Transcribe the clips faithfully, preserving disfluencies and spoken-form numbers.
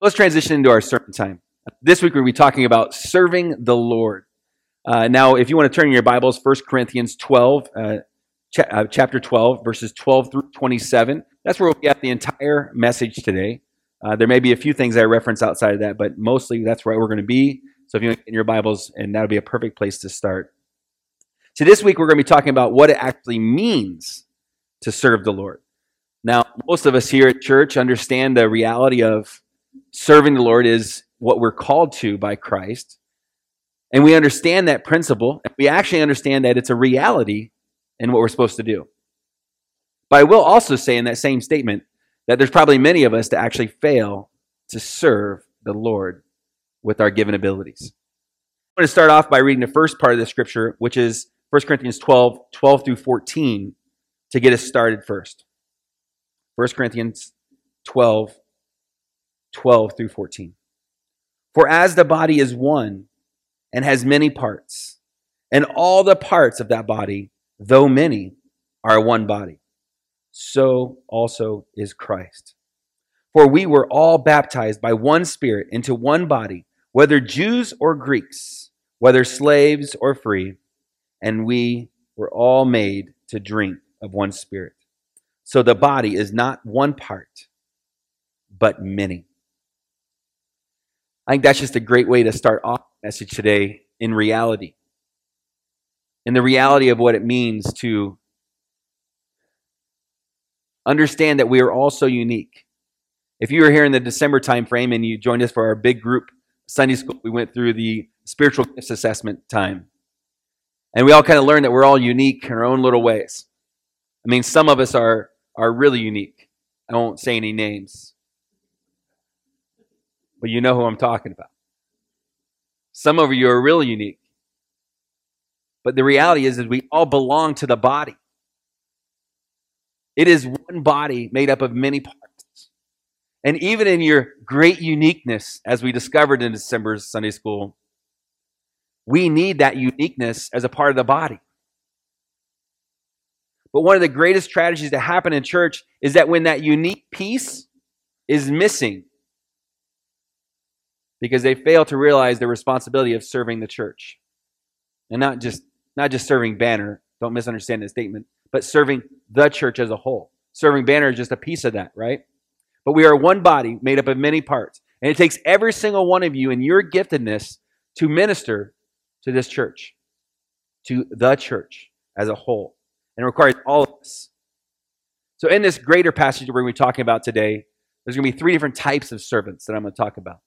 Let's transition into our sermon time. This week we're going to be talking about serving the Lord. Uh, now, if you want to turn in your Bibles, First Corinthians twelve, uh, cha- uh, chapter twelve, verses twelve through twenty-seven. That's where we'll get the entire message today. Uh, there may be a few things I reference outside of that, but mostly that's where we're going to be. So if you want to get in your Bibles, and that'll be a perfect place to start. So this week we're going to be talking about what it actually means to serve the Lord. Now, most of us here at church understand the reality of serving the Lord is what we're called to by Christ. And we understand that principle. We actually understand that it's a reality in what we're supposed to do. But I will also say in that same statement that there's probably many of us that actually fail to serve the Lord with our given abilities. I'm going to start off by reading the first part of the scripture, which is First Corinthians twelve, twelve through fourteen, to get us started first. First Corinthians twelve, twelve through fourteen. For as the body is one and has many parts, and all the parts of that body, though many, are one body, so also is Christ. For we were all baptized by one Spirit into one body, whether Jews or Greeks, whether slaves or free, and we were all made to drink of one Spirit. So the body is not one part, but many. I think that's just a great way to start off the message today in reality. In the reality of what it means to understand that we are all so unique. If you were here in the December time frame and you joined us for our big group Sunday school, we went through the spiritual gifts assessment time. And we all kind of learned that we're all unique in our own little ways. I mean, some of us are, are really unique. I won't say any names. But you know who I'm talking about. Some of you are really unique. But the reality is, is we all belong to the body. It is one body made up of many parts. And even in your great uniqueness, as we discovered in December's Sunday school, we need that uniqueness as a part of the body. But one of the greatest tragedies that happen in church is that when that unique piece is missing, because they fail to realize the responsibility of serving the church. And not just not just serving Banner, don't misunderstand the statement, but serving the church as a whole. Serving Banner is just a piece of that, right? But we are one body made up of many parts. And it takes every single one of you and your giftedness to minister to this church, to the church as a whole. And it requires all of us. So in this greater passage we're going to be talking about today, there's going to be three different types of servants that I'm going to talk about.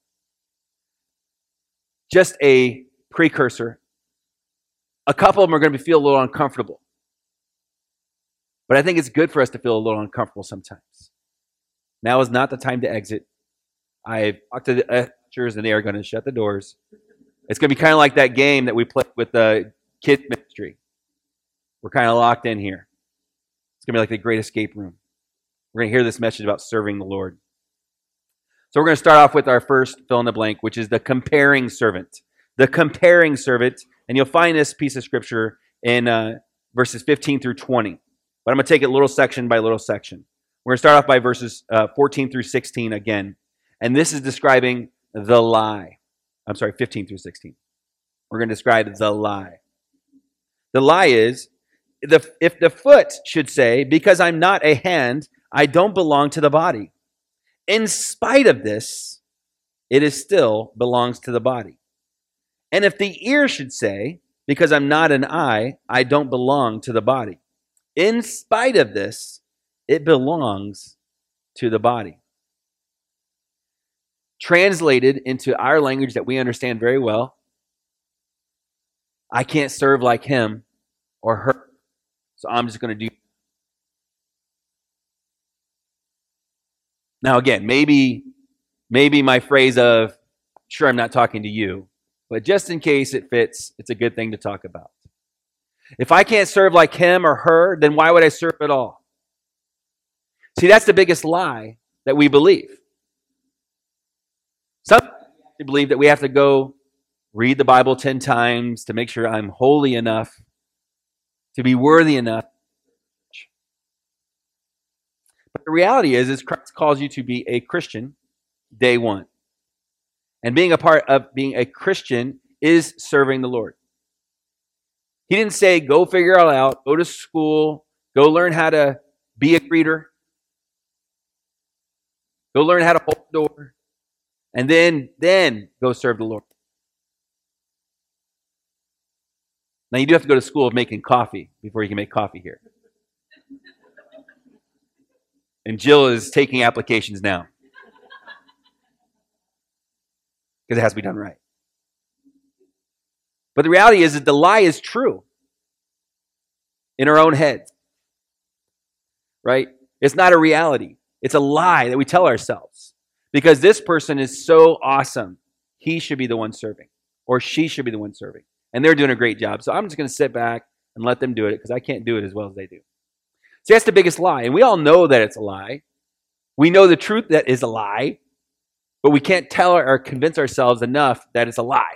Just a precursor. A couple of them are going to feel a little uncomfortable. But I think it's good for us to feel a little uncomfortable sometimes. Now is not the time to exit. I've talked to the ushers and they are going to shut the doors. It's going to be kind of like that game that we played with the kids ministry. We're kind of locked in here. It's going to be like the Great Escape Room. We're going to hear this message about serving the Lord. So we're going to start off with our first fill in the blank, which is the comparing servant. The comparing servant, and you'll find this piece of scripture in uh, verses fifteen through twenty. But I'm going to take it little section by little section. We're going to start off by verses uh, fourteen through sixteen again. And this is describing the lie. I'm sorry, fifteen through sixteen. We're going to describe the lie. The lie is, the, if the foot should say, because I'm not a hand, I don't belong to the body. In spite of this, it is still belongs to the body. And if the ear should say, because I'm not an eye, I don't belong to the body. In spite of this, it belongs to the body. Translated into our language that we understand very well, I can't serve like him or her, so I'm just going to do. Now again, maybe, maybe my phrase of, sure, I'm not talking to you, but just in case it fits, it's a good thing to talk about. If I can't serve like him or her, then why would I serve at all? See, that's the biggest lie that we believe. Some believe that we have to go read the Bible ten times to make sure I'm holy enough to be worthy enough. But the reality is, is Christ calls you to be a Christian day one. And being a part of being a Christian is serving the Lord. He didn't say, go figure it all out, go to school, go learn how to be a greeter, go learn how to hold the door, and then, then go serve the Lord. Now, you do have to go to school of making coffee before you can make coffee here. And Jill is taking applications now. Because it has to be done right. But the reality is that the lie is true in our own heads. Right? It's not a reality. It's a lie that we tell ourselves. Because this person is so awesome, he should be the one serving. Or she should be the one serving. And they're doing a great job. So I'm just going to sit back and let them do it because I can't do it as well as they do. See, that's the biggest lie. And we all know that it's a lie. We know the truth that is a lie. But we can't tell or convince ourselves enough that it's a lie.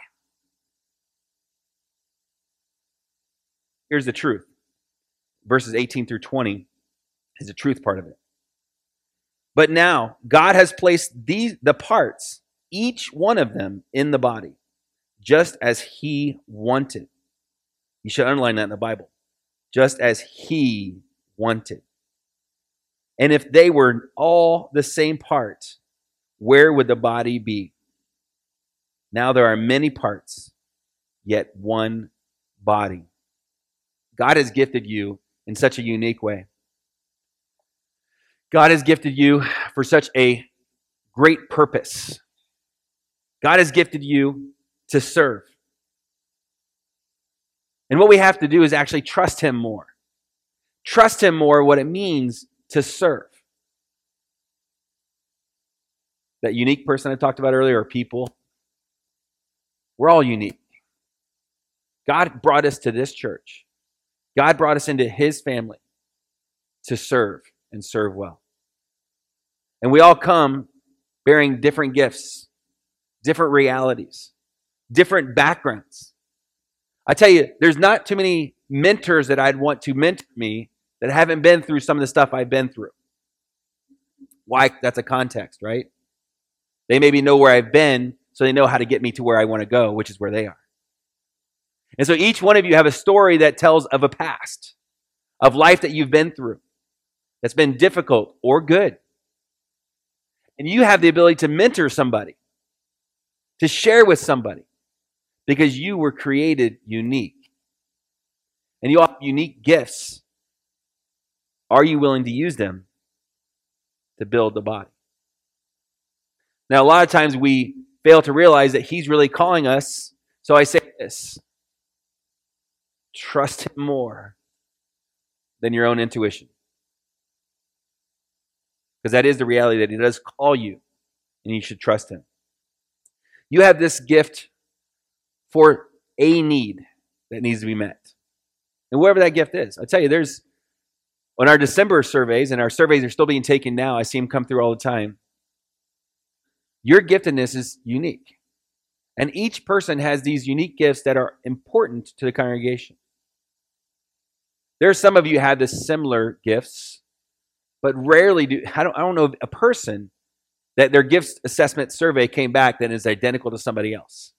Here's the truth. Verses eighteen through twenty is the truth part of it. But now, God has placed these the parts, each one of them, in the body, just as He wanted. You should underline that in the Bible. Just as He wanted. And if they were all the same part, where would the body be? Now there are many parts, yet one body. God has gifted you in such a unique way. God has gifted you for such a great purpose. God has gifted you to serve. And what we have to do is actually trust Him more. Trust Him more what it means to serve. That unique person I talked about earlier, or people, we're all unique. God brought us to this church. God brought us into His family to serve and serve well. And we all come bearing different gifts, different realities, different backgrounds. I tell you, there's not too many mentors that I'd want to mentor me that haven't been through some of the stuff I've been through. Why? That's a context, right? They maybe know where I've been, so they know how to get me to where I want to go, which is where they are. And so each one of you have a story that tells of a past, of life that you've been through, that's been difficult or good. And you have the ability to mentor somebody, to share with somebody, because you were created unique. And you have unique gifts. Are you willing to use them to build the body? Now, a lot of times we fail to realize that He's really calling us. So I say this. Trust Him more than your own intuition. Because that is the reality that He does call you, and you should trust Him. You have this gift for a need that needs to be met. And whatever that gift is. I tell you, there's, on our December surveys, and our surveys are still being taken now, I see them come through all the time. Your giftedness is unique. And each person has these unique gifts that are important to the congregation. There are some of you who have this similar gifts, but rarely do, I don't, I don't know a person that their gifts assessment survey came back that is identical to somebody else.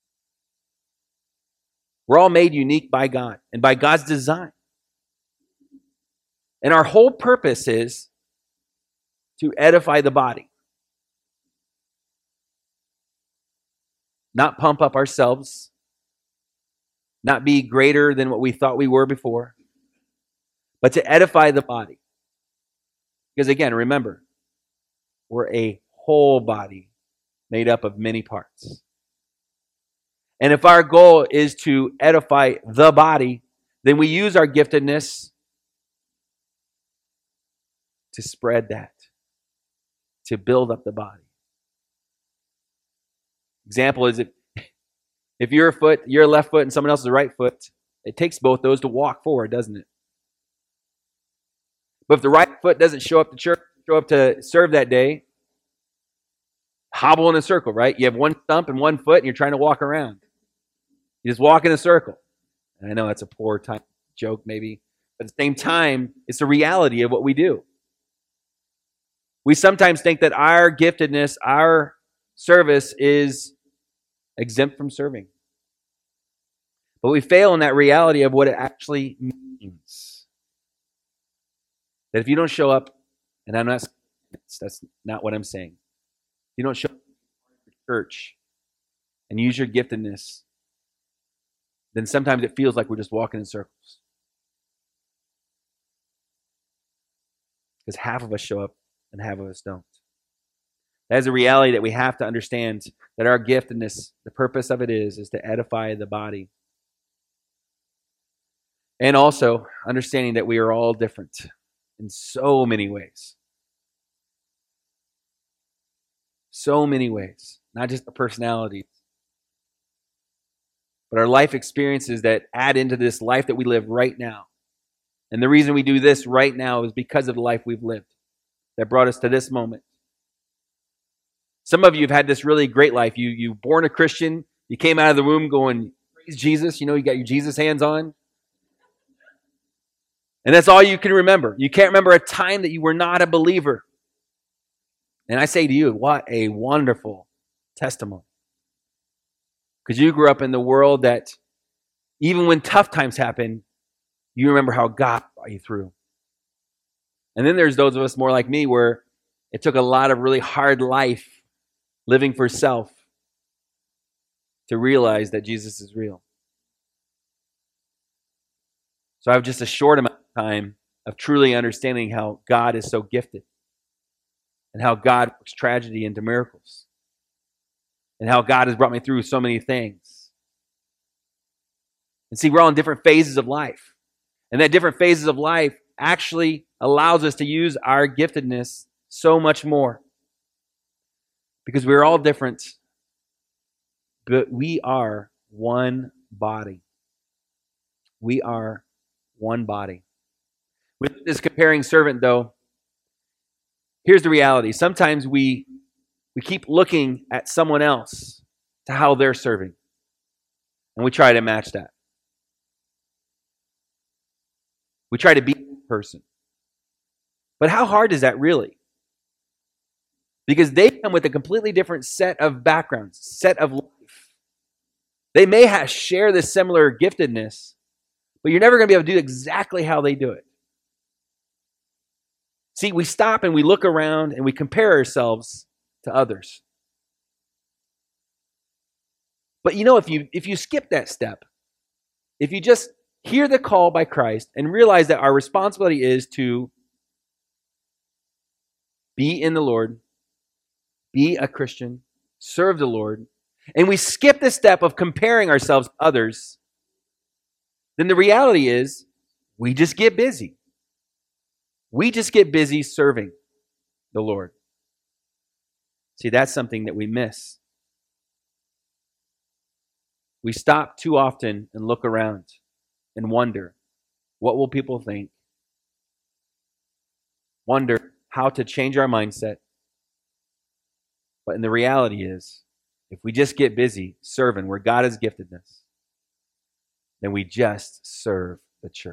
We're all made unique by God and by God's design. And our whole purpose is to edify the body. Not pump up ourselves. Not be greater than what we thought we were before. But to edify the body. Because again, remember, we're a whole body made up of many parts. And if our goal is to edify the body, then we use our giftedness to spread that, to build up the body. Example is if, if you're a foot, you're a left foot and someone else is a right foot, it takes both those to walk forward, doesn't it? But if the right foot doesn't show up to church, show up to serve that day, hobble in a circle, right? You have one thumb and one foot and you're trying to walk around. You just walk in a circle. And I know that's a poor time joke maybe, but at the same time, it's the reality of what we do. We sometimes think that our giftedness, our service is exempt from serving. But we fail in that reality of what it actually means. That if you don't show up, and I'm not, that's not what I'm saying. If you don't show up to church and use your giftedness, then sometimes it feels like we're just walking in circles. Because half of us show up and half of us don't. That is a reality that we have to understand, that our giftedness, the purpose of it is, is to edify the body. And also understanding that we are all different in so many ways. So many ways. Not just the personalities, but our life experiences that add into this life that we live right now. And the reason we do this right now is because of the life we've lived that brought us to this moment. Some of you have had this really great life. You you born a Christian, you came out of the womb going, praise Jesus, you know, you got your Jesus hands on. And that's all you can remember. You can't remember a time that you were not a believer. And I say to you, what a wonderful testimony. Because you grew up in the world that even when tough times happen, you remember how God brought you through. And then there's those of us more like me where it took a lot of really hard life living for self to realize that Jesus is real. So I have just a short amount of time of truly understanding how God is so gifted and how God works tragedy into miracles and how God has brought me through so many things. And see, we're all in different phases of life. And that different phases of life actually allows us to use our giftedness so much more. Because we're all different, but we are one body. We are one body. With this comparing servant, though, here's the reality. Sometimes we we keep looking at someone else to how they're serving, and we try to match that. We try to be that person. But how hard is that really? Because they come with a completely different set of backgrounds, set of life. They may have share this similar giftedness, but you're never going to be able to do exactly how they do it. See, we stop and we look around and we compare ourselves to others. But you know, if you if you skip that step, if you just hear the call by Christ and realize that our responsibility is to be in the Lord, be a Christian, serve the Lord, and we skip the step of comparing ourselves to others, then the reality is we just get busy. We just get busy serving the Lord. See, that's something that we miss. We stop too often and look around and wonder, what will people think? Wonder how to change our mindset. But in the reality is, if we just get busy serving where God has gifted us, then we just serve the church.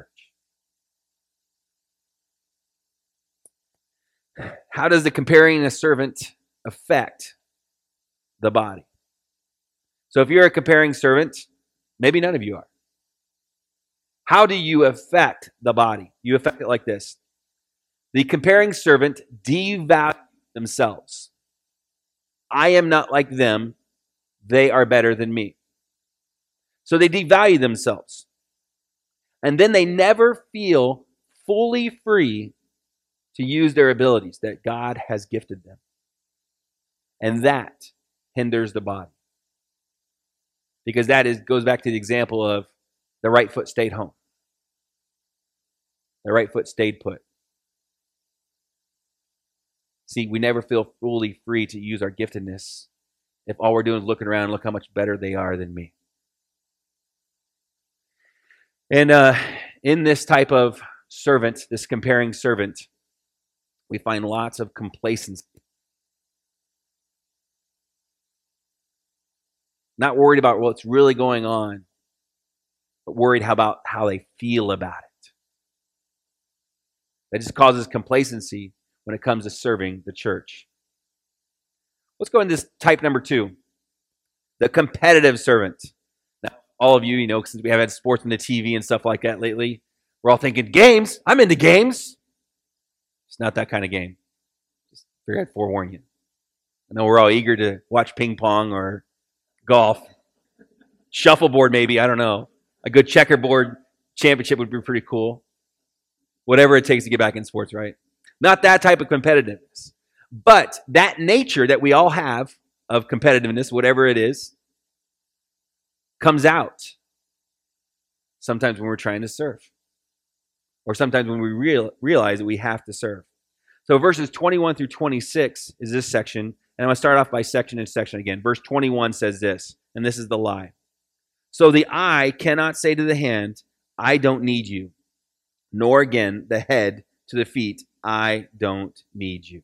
How does the comparing a servant affect the body? So if you're a comparing servant, maybe none of you are. How do you affect the body? You affect it like this. The comparing servant devalues themselves. I am not like them. They are better than me. So they devalue themselves. And then they never feel fully free to use their abilities that God has gifted them. And that hinders the body. Because that is goes back to the example of the right foot stayed home. The right foot stayed put. See, we never feel fully free to use our giftedness if all we're doing is looking around and look how much better they are than me. And uh, in this type of servant, this comparing servant, we find lots of complacency. Not worried about what's really going on, but worried about how they feel about it. That just causes complacency when it comes to serving the church. Let's go into this type number two. The competitive servant. Now, all of you, you know, since we have had sports on the T V and stuff like that lately, we're all thinking, games? I'm into games. It's not that kind of game. Just figured I'd forewarn you. I know we're all eager to watch ping pong or golf. Shuffleboard, maybe. I don't know. A good checkerboard championship would be pretty cool. Whatever it takes to get back in sports, right? Not that type of competitiveness. But that nature that we all have of competitiveness, whatever it is, comes out sometimes when we're trying to serve. Or sometimes when we real, realize that we have to serve. So verses twenty-one through twenty-six is this section. And I'm going to start off by section and section again. Verse twenty-one says this, and this is the lie. So the eye cannot say to the hand, I don't need you. Nor again the head to the feet, I don't need you.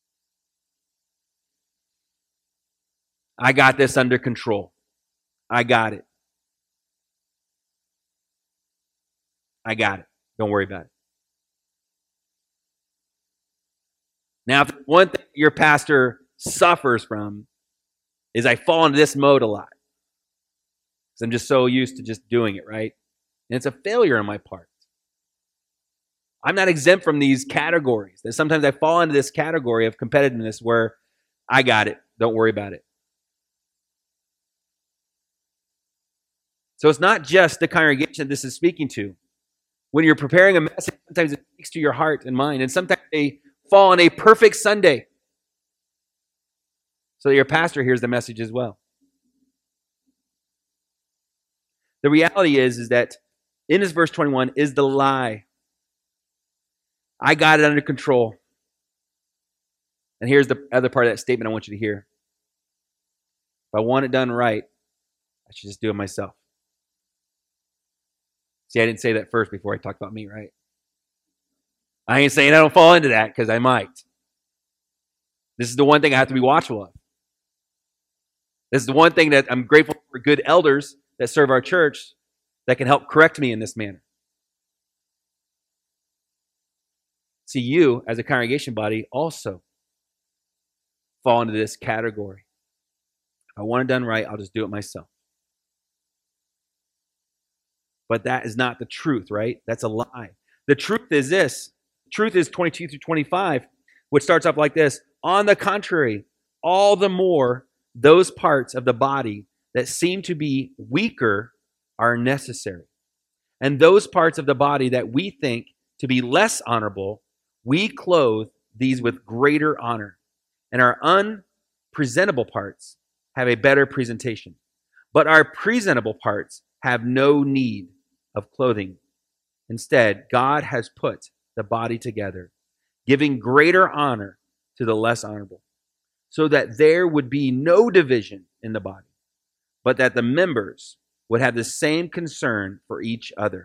I got this under control. I got it. I got it. Don't worry about it. Now, if one thing your pastor suffers from is I fall into this mode a lot. Because I'm just so used to just doing it, right? And it's a failure on my part. I'm not exempt from these categories. That sometimes I fall into this category of competitiveness where I got it. Don't worry about it. So it's not just the congregation this is speaking to. When you're preparing a message, sometimes it speaks to your heart and mind. And sometimes they fall on a perfect Sunday. So that your pastor hears the message as well. The reality is, is that in this verse twenty-one is the lie. I got it under control. And here's the other part of that statement I want you to hear. If I want it done right, I should just do it myself. See, I didn't say that first before I talked about me, right? I ain't saying I don't fall into that, because I might. This is the one thing I have to be watchful of. This is the one thing that I'm grateful for good elders that serve our church that can help correct me in this manner. See, you, as a congregation body, also fall into this category. If I want it done right, I'll just do it myself. But that is not the truth, right? That's a lie. The truth is this. Truth is twenty-two through twenty-five, which starts off like this. On the contrary, all the more those parts of the body that seem to be weaker are necessary. And those parts of the body that we think to be less honorable, we clothe these with greater honor. And our unpresentable parts have a better presentation. But our presentable parts have no need of clothing. Instead, God has put the body together, giving greater honor to the less honorable, so that there would be no division in the body, but that the members would have the same concern for each other.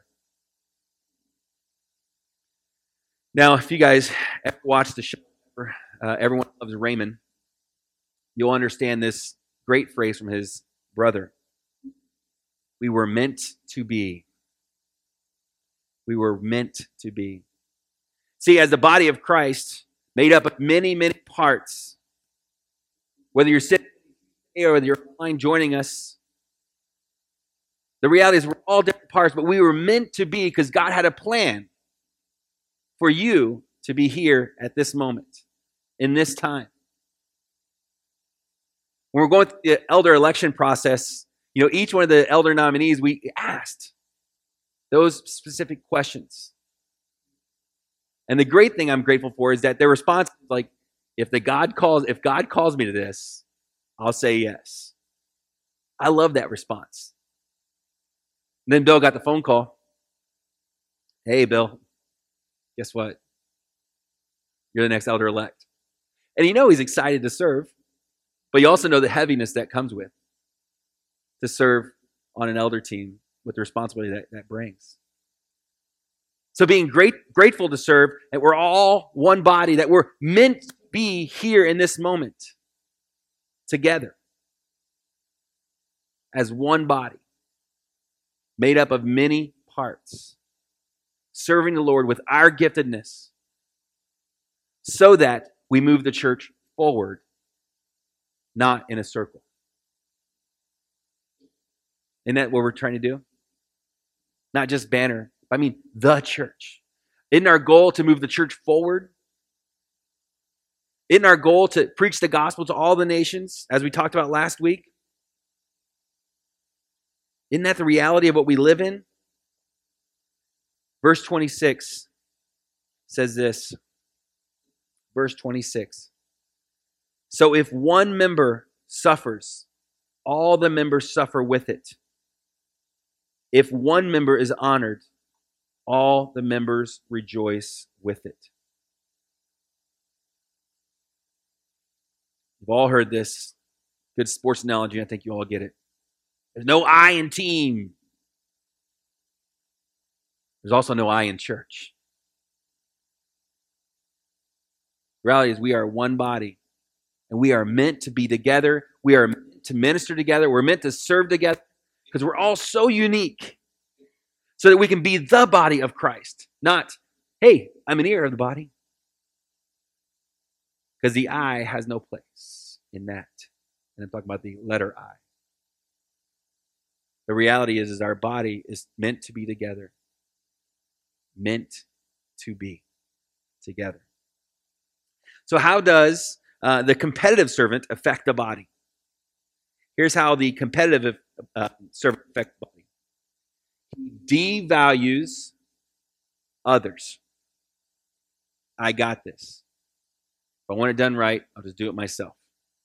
Now, if you guys ever watch the show, uh, Everyone Loves Raymond, you'll understand this great phrase from his brother. We were meant to be. We were meant to be. See, as the body of Christ, made up of many, many parts, whether you're sitting here or whether you're online joining us, the reality is we're all different parts, but we were meant to be because God had a plan for you to be here at this moment, in this time. When we're going through the elder election process, you know, each one of the elder nominees, we asked those specific questions. And the great thing I'm grateful for is that their response is like, if the God calls, if God calls me to this, I'll say yes. I love that response. And then Bill got the phone call. Hey, Bill, guess what? You're the next elder elect. And you know he's excited to serve, but you also know the heaviness that comes with to serve on an elder team with the responsibility that that brings. So being great, grateful to serve, that we're all one body, that we're meant to be here in this moment together as one body, made up of many parts, serving the Lord with our giftedness so that we move the church forward, not in a circle. Isn't that what we're trying to do? Not just banner, I mean the church. Isn't our goal to move the church forward? Isn't our goal to preach the gospel to all the nations, as we talked about last week? Isn't that the reality of what we live in? Verse twenty-six says this. Verse twenty-six. So if one member suffers, all the members suffer with it. If one member is honored, all the members rejoice with it. You've all heard this. Good sports analogy. I think you all get it. There's no I in team. There's also no I in church. The reality is we are one body, and we are meant to be together. We are meant to minister together. We're meant to serve together because we're all so unique so that we can be the body of Christ. Not, hey, I'm an ear of the body. Because the I has no place in that. And I'm talking about the letter I. The reality is, is our body is meant to be together. Meant to be together. So how does uh, the competitive servant affect the body? Here's how the competitive uh, servant affects the body. He devalues others. I got this. If I want it done right, I'll just do it myself.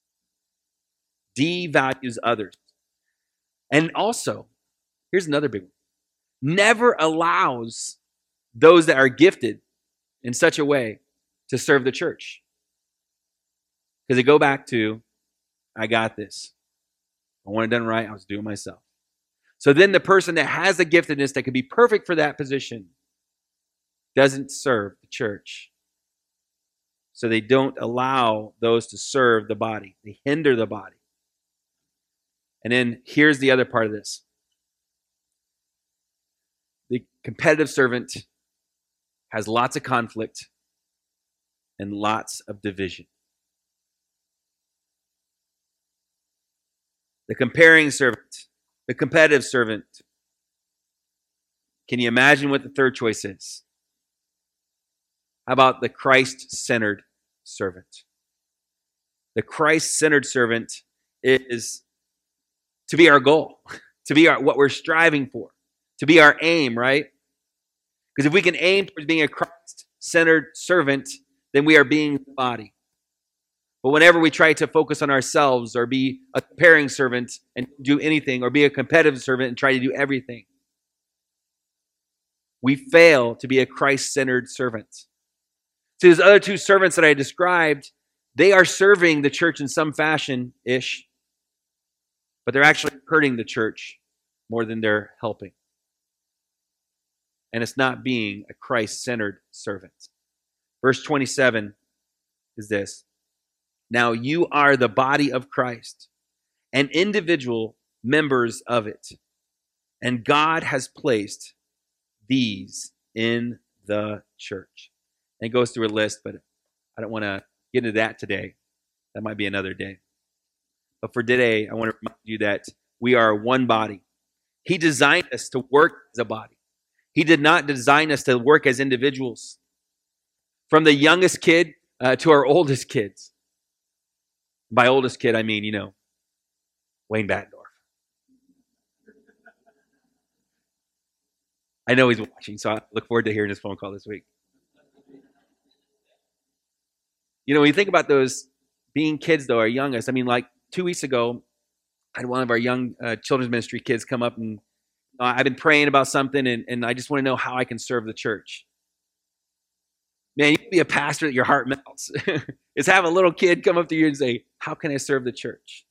Devalues others. And also, here's another big one. Never allows those that are gifted in such a way to serve the church. Because they go back to, I got this. If I want it done right, I'll just do it myself. So then the person that has the giftedness that could be perfect for that position doesn't serve the church. So they don't allow those to serve the body. They hinder the body. And then here's the other part of this. The competitive servant has lots of conflict and lots of division. The comparing servant, the competitive servant. Can you imagine what the third choice is? How about the Christ-centered servant? The Christ-centered servant is to be our goal, to be our, what we're striving for, to be our aim, right? Because if we can aim towards being a Christ-centered servant, then we are being the body. But whenever we try to focus on ourselves or be a comparing servant and do anything, or be a competitive servant and try to do everything, we fail to be a Christ-centered servant. So these other two servants that I described, they are serving the church in some fashion-ish, but they're actually hurting the church more than they're helping. And it's not being a Christ-centered servant. Verse twenty-seven is this. Now you are the body of Christ and individual members of it. And God has placed these in the church. And it goes through a list, but I don't want to get into that today. That might be another day. But for today, I want to remind you that we are one body. He designed us to work as a body. He did not design us to work as individuals. From the youngest kid uh, to our oldest kids. By oldest kid, I mean, you know, Wayne Battendorf. I know he's watching, so I look forward to hearing his phone call this week. You know, when you think about those being kids, though, our youngest, I mean, like two weeks ago, I had one of our young uh, children's ministry kids come up and uh, I've been praying about something and, and I just want to know how I can serve the church. Man, you can be a pastor that your heart melts. It's have a little kid come up to you and say, how can I serve the church?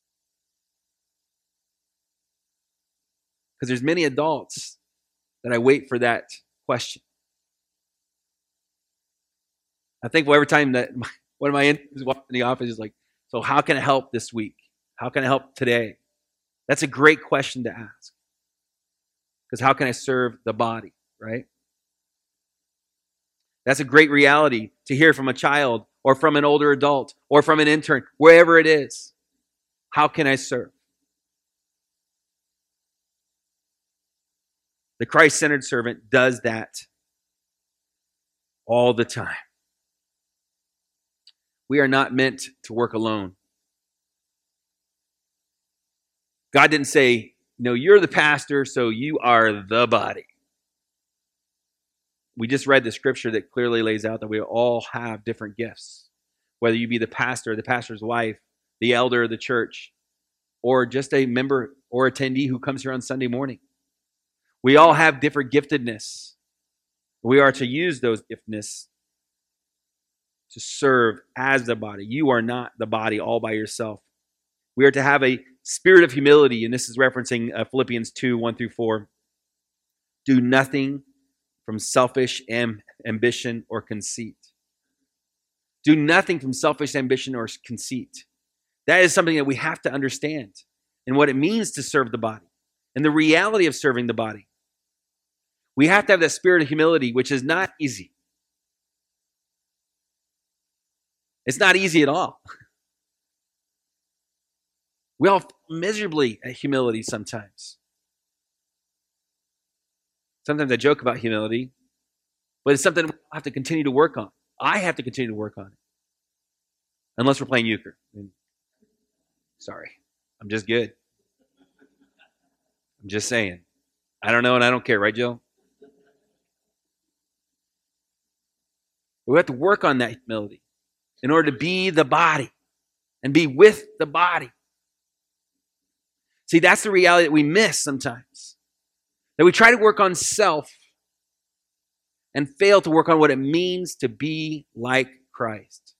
Because there's many adults that I wait for that question. I think well, every time that my, one of my interns walks in the office is like, so how can I help this week? How can I help today? That's a great question to ask. Because how can I serve the body, right? That's a great reality to hear from a child or from an older adult or from an intern, wherever it is. How can I serve? The Christ-centered servant does that all the time. We are not meant to work alone. God didn't say, no, you're the pastor, so you are the body. We just read the scripture that clearly lays out that we all have different gifts. Whether you be the pastor, the pastor's wife, the elder of the church, or just a member or attendee who comes here on Sunday morning. We all have different giftedness. We are to use those giftedness to serve as the body. You are not the body all by yourself. We are to have a spirit of humility, and this is referencing uh, Philippians two, one through four. Do nothing from selfish am- ambition or conceit. Do nothing from selfish ambition or conceit. That is something that we have to understand and what it means to serve the body and the reality of serving the body. We have to have that spirit of humility, which is not easy. It's not easy at all. We all fail miserably at humility sometimes. Sometimes I joke about humility, but it's something we have to continue to work on. I have to continue to work on it. Unless we're playing euchre. I mean, sorry, I'm just good. I'm just saying. I don't know and I don't care, right, Jill? We have to work on that humility in order to be the body and be with the body. See, that's the reality that we miss sometimes. That we try to work on self and fail to work on what it means to be like Christ.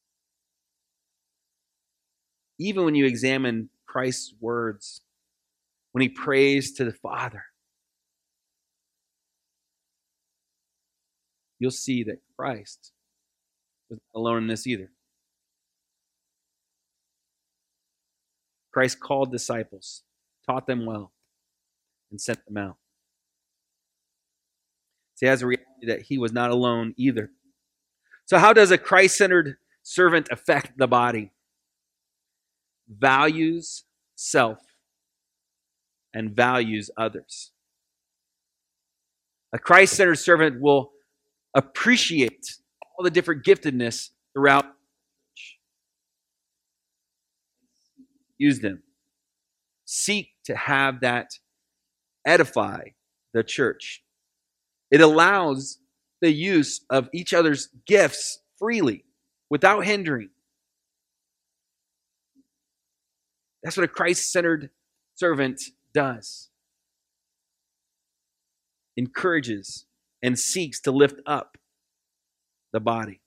Even when you examine Christ's words, when he prays to the Father, you'll see that Christ was not alone in this either. Christ called disciples, taught them well, and sent them out. See, it has a reality that he was not alone either. So how does a Christ-centered servant affect the body? Values self and values others. A Christ-centered servant will appreciate all the different giftedness throughout the church. Use them. Seek to have that edify the church. It allows the use of each other's gifts freely, without hindering. That's what a Christ-centered servant does. Encourages and seeks to lift up the body.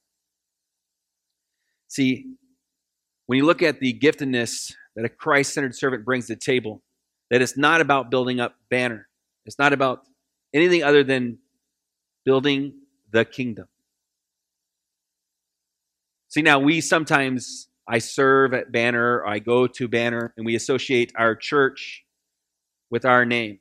See, when you look at the giftedness that a Christ-centered servant brings to the table, that it's not about building up banner. It's not about anything other than building the kingdom. See, now we sometimes, I serve at Banner, or I go to Banner, and we associate our church with our name.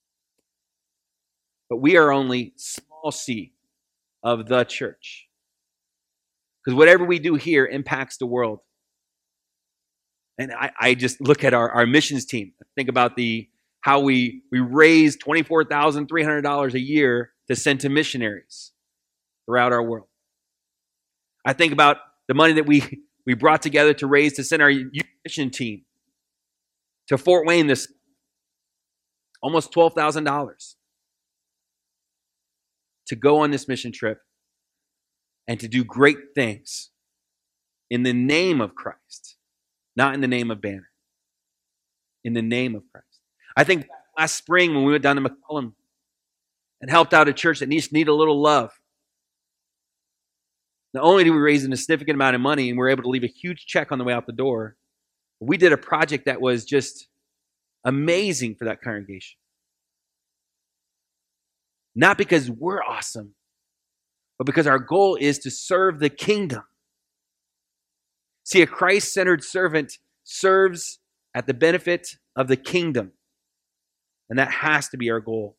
But we are only small c of the church. Because whatever we do here impacts the world. And I, I just look at our, our missions team. Think about the how we, we raise twenty-four thousand three hundred dollars a year to send to missionaries throughout our world. I think about the money that we, we brought together to raise to send our youth mission team to Fort Wayne this almost twelve thousand dollars to go on this mission trip and to do great things in the name of Christ, not in the name of Banner, in the name of Christ. I think last spring when we went down to McCollum and helped out a church that needs need a little love, not only did we raise a significant amount of money and we were able to leave a huge check on the way out the door, we did a project that was just amazing for that congregation. Not because we're awesome, but because our goal is to serve the kingdom. See, a Christ-centered servant serves at the benefit of the kingdom. And that has to be our goal.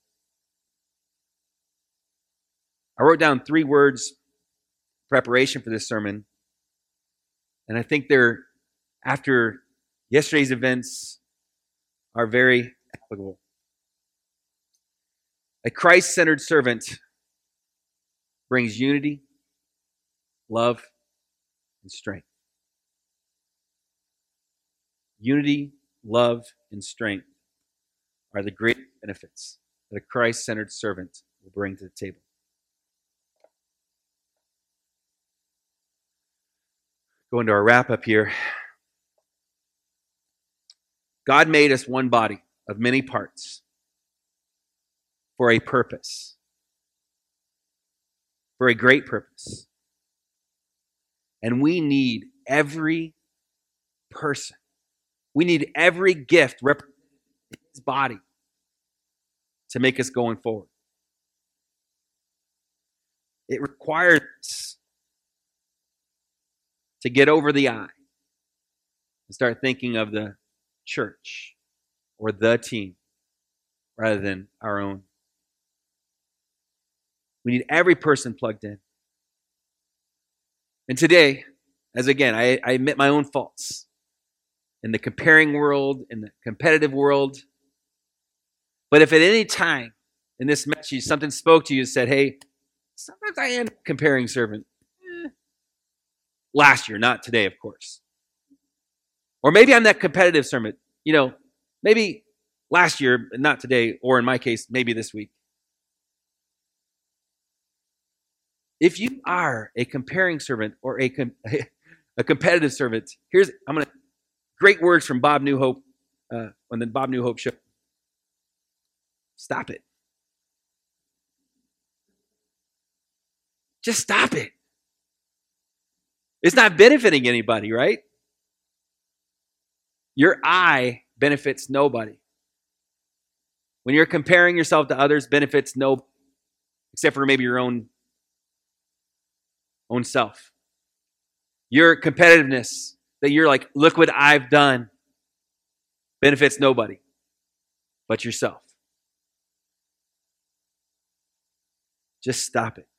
I wrote down three words preparation for this sermon. And I think they're, after yesterday's events, are very applicable. A Christ-centered servant brings unity, love, and strength. Unity, love, and strength are the great benefits that a Christ-centered servant will bring to the table. Going to our wrap-up here. God made us one body of many parts for a purpose, for a great purpose. And we need every person. We need every gift represented in his body to make us going forward. It requires us to get over the I and start thinking of the church or the team rather than our own. We need every person plugged in. And today, as again, I, I admit my own faults in the comparing world, in the competitive world. But if at any time in this message something spoke to you and said, hey, sometimes I am a comparing servant. Eh. Last year, not today, of course. Or maybe I'm that competitive servant. You know, maybe last year, not today, or in my case, maybe this week. If you are a comparing servant or a, com- a competitive servant, here's, I'm going to, great words from Bob Newhope uh, on the Bob Newhope show. Stop it. Just stop it. It's not benefiting anybody, right? Your I benefits nobody. When you're comparing yourself to others, benefits no, except for maybe your own own self. Your competitiveness, that you're like, look what I've done, benefits nobody but yourself. Just stop it.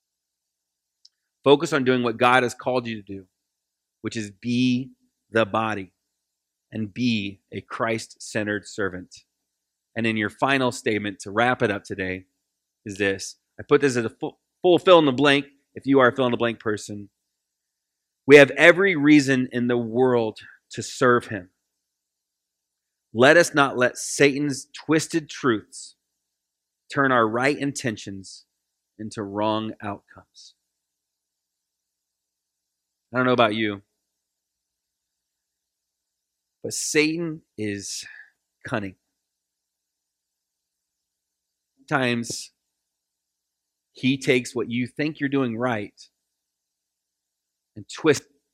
Focus on doing what God has called you to do, which is be the body and be a Christ-centered servant. And in your final statement to wrap it up today is this. I put this as a full, full fill in the blank. If you are a fill in the blank person, we have every reason in the world to serve him. Let us not let Satan's twisted truths turn our right intentions into wrong outcomes. I don't know about you, but Satan is cunning. Sometimes he takes what you think you're doing right and twists it.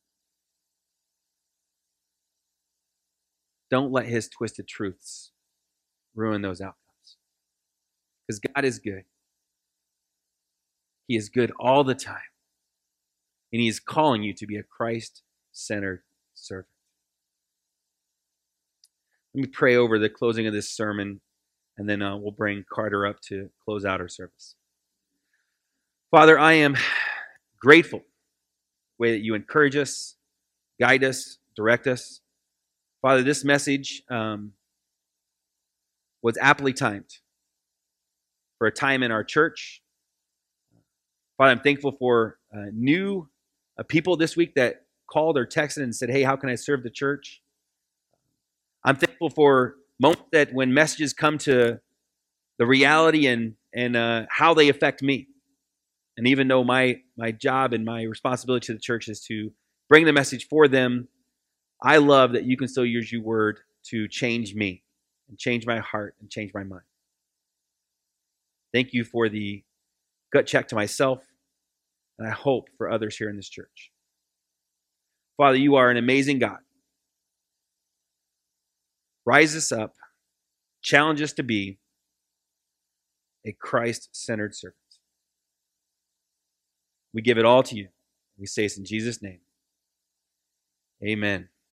Don't let his twisted truths ruin those outcomes. Because God is good. He is good all the time. And he is calling you to be a Christ-centered servant. Let me pray over the closing of this sermon, and then uh, we'll bring Carter up to close out our service. Father, I am grateful for the way that you encourage us, guide us, direct us. Father, this message um, was aptly timed for a time in our church. Father, I'm thankful for uh, new uh, people this week that called or texted and said, hey, how can I serve the church? I'm thankful for moments that when messages come to the reality and, and uh, how they affect me. And even though my, my job and my responsibility to the church is to bring the message for them, I love that you can still use your word to change me and change my heart and change my mind. Thank you for the gut check to myself, and I hope for others here in this church. Father, you are an amazing God. Rise us up, challenge us to be a Christ-centered servant. We give it all to you. We say this in Jesus' name. Amen.